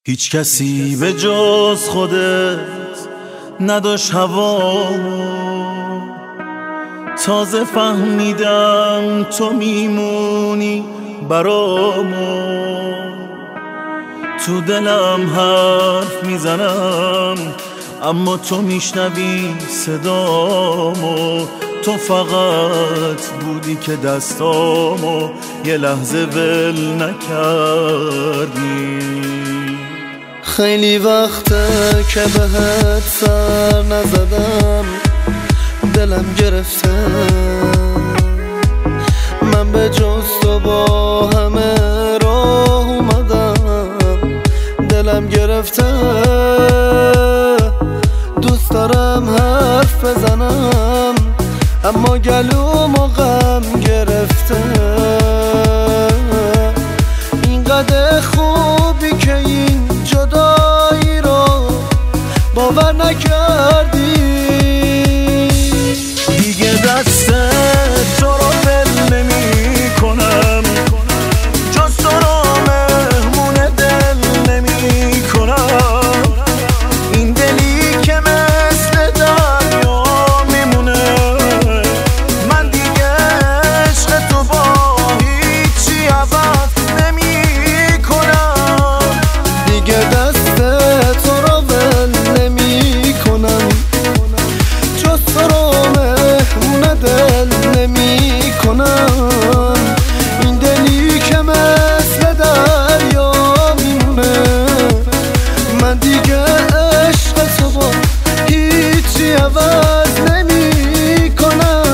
هیچ کسی به جز خودت نداشت هوامو، تازه فهمیدم تو میمونی برامو. تو دلم حرف میزنم اما تو میشنوی صدامو. تو فقط بودی که دستامو یه لحظه ول نکردی. خیلی وقته که بهت سر نزدم، دلم گرفته. من به جز تو با همه راه اومدم، دلم گرفته. دوست دارم حرف بزنم اما گلومو غم گرفته. اینقدر خوبی که این جدایی رو باور نکردی. دیگه دست تو رو ول نمی کنم، جز تو رو مهمون دل نمی کنم. این دلی که مثل دریا میمونه، من دیگه عشق تو با هیچی عوض نمی کنم. دیگه دست تو رو ول نمی کنم، جز تو رو مهمون دل نمی کنم. این دلی که مثل دریا میمونه، من دیگه عشق تو با هیچی عوض نمی کنم.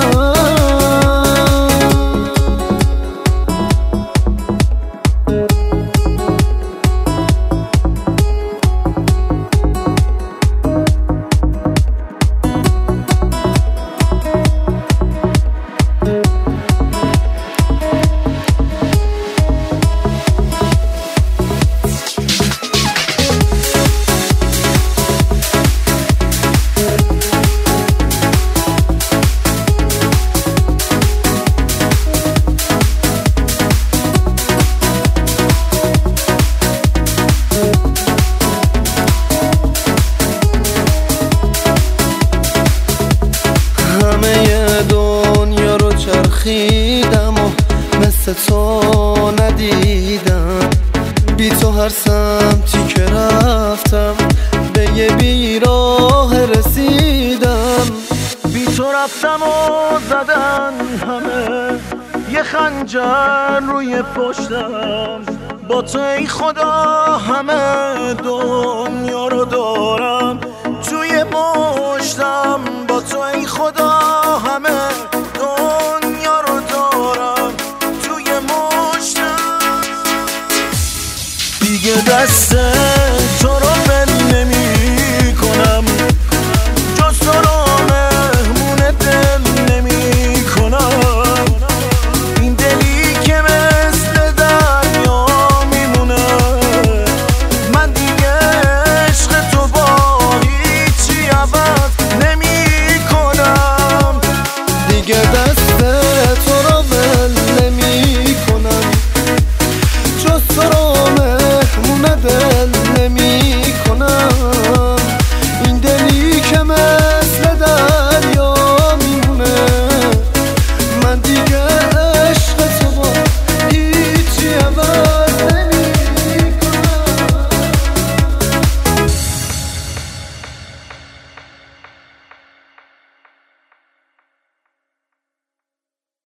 همه دنیا رو چرخیدم و مثل تو ندیدم. بی تو هر سمتی که رفتم به یه بیراه رسیدم. بی تو رفتم و زدن همه یه خنجر روی پشتم. با تو ای خدا همه دنیا رو دارم توی مشتم. با تو ای خدا همه دنیا رو دارم توی مشتم. دیگه دست تو رو ول نمی کنم، جز تو رو مهمون دل نمی کنم. این دلی که مثل دریا میمونه، من دیگه عشق تو با هیچی عوض نمی کنم. دیگه دست تو رو ول نمی کنم، جز تو رو مهمون دل نمی کنم. این دلی که